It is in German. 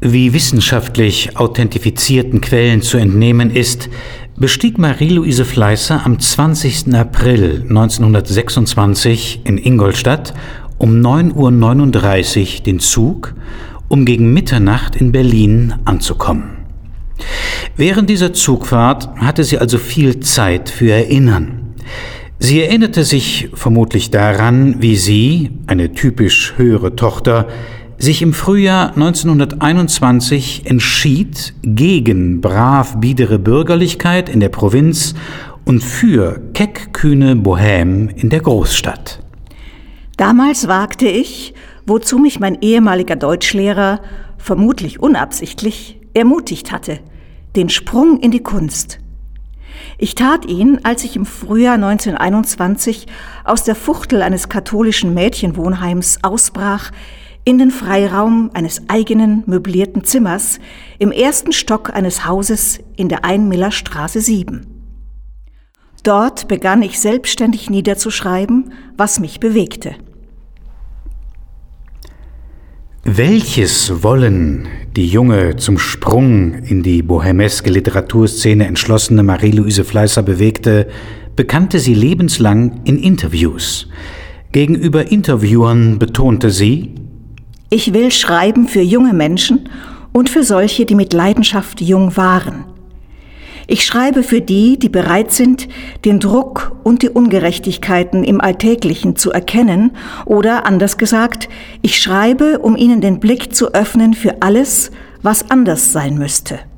Wie wissenschaftlich authentifizierten Quellen zu entnehmen ist, bestieg Marie-Louise Fleißer am 20. April 1926 in Ingolstadt um 9:39 Uhr den Zug, um gegen Mitternacht in Berlin anzukommen. Während dieser Zugfahrt hatte sie also viel Zeit für Erinnern. Sie erinnerte sich vermutlich daran, wie sie, eine typisch höhere Tochter, sich im Frühjahr 1921 entschied gegen brav biedere Bürgerlichkeit in der Provinz und für keckkühne Bohème in der Großstadt. Damals wagte ich, wozu mich mein ehemaliger Deutschlehrer, vermutlich unabsichtlich, ermutigt hatte, den Sprung in die Kunst. Ich tat ihn, als ich im Frühjahr 1921 aus der Fuchtel eines katholischen Mädchenwohnheims ausbrach, in den Freiraum eines eigenen möblierten Zimmers im ersten Stock eines Hauses in der Einmillerstraße 7. Dort begann ich selbstständig niederzuschreiben, was mich bewegte. Welches Wollen die junge, zum Sprung in die bohèmeske Literaturszene entschlossene Marie-Louise Fleißer bewegte, bekannte sie lebenslang in Interviews. Gegenüber Interviewern betonte sie: Ich will schreiben für junge Menschen und für solche, die mit Leidenschaft jung waren. Ich schreibe für die, die bereit sind, den Druck und die Ungerechtigkeiten im Alltäglichen zu erkennen, oder anders gesagt, ich schreibe, um ihnen den Blick zu öffnen für alles, was anders sein müsste.